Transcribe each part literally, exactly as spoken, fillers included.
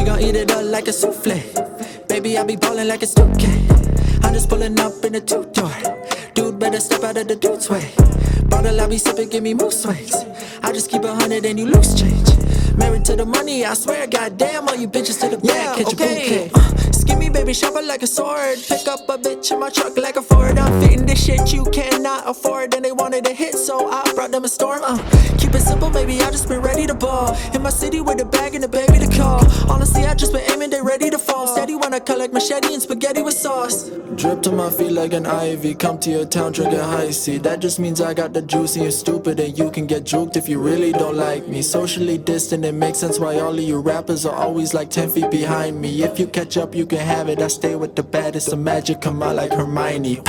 gon' eat it up like a souffle. Baby, I be ballin' like it's two K. I'm just pulling up in a two-door. Dude, better step out of the dude's way. Bottle I be sippin', give me mood swings. I just keep a hundred and you lose change. Married to the money, I swear, goddamn, all you bitches to the back, yeah, catch okay. a bouquet. Uh, skinny baby, sharper like a sword. Pick up a bitch in my truck like a Ford. I'm fitting this shit you cannot afford. And they wanted a hit, so I brought them a storm. Uh, keep it simple, baby, I just been ready to ball. In my city with a bag and a baby to call. Honestly, I just been aiming, they ready to fall. Steady when I collect machete and spaghetti with sauce. Drip to my feet like an ivy. Come to your town, drinking high C. That just means I got the juice and you're stupid. And you can get juked if you really don't like me. Socially distant, it makes sense why all of you rappers are always like ten feet behind me. If you catch up, you can have it. I stay with the baddest, the magic come out like Hermione.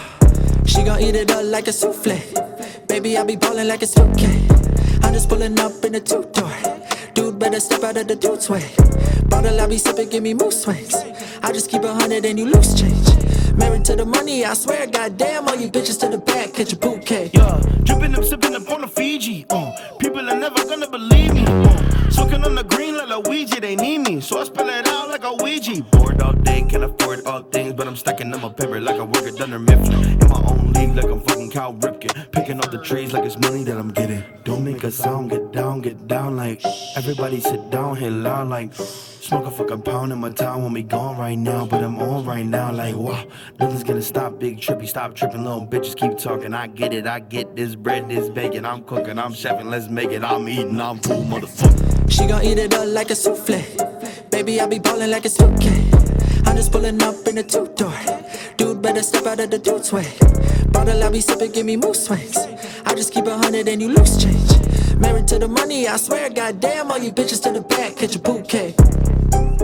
She gon' eat it up like a souffle. Baby, I be ballin' like it's two K. I'm just pulling up in a two-door. Dude, better step out of the dude's way. Bottle I be sippin', give me mood swings. I just keep a hundred and you lose change. Married to the money, I swear, goddamn, all you bitches to the back, catch a bouquet. Yeah, drippin' up, sippin' up on the Fiji. Uh, people are never gonna believe me. Uh, soaking on the green like Luigi, they need me, so I spell it out like a Ouija. Bored all day, can't afford all things, but I'm stacking on my paper like I work at Dunder Mifflin. In my own league, like I'm fucking Cal Ripken. Picking up the trees like it's money that I'm getting. Don't make a sound, get down, get down like everybody sit down, hit loud like. Smoke a fucking pound in my town when we gone right now, but I'm on right now like wow. Nothing's gonna stop Big Trippy, stop tripping, little bitches keep talking. I get it, I get this bread, this bacon. I'm cooking, I'm chefing, let's make it. I'm eating, I'm full, motherfucker. She gon' eat it up like a souffle. Baby, I be ballin' like it's two K. I'm just pulling up in a two-door. Dude, better step out of the dude's way. Bottle I be sippin', give me mood swings. I just keep a hundred and you lose change. Married to the money, I swear, goddamn, all you bitches to the back, catch a bouquet.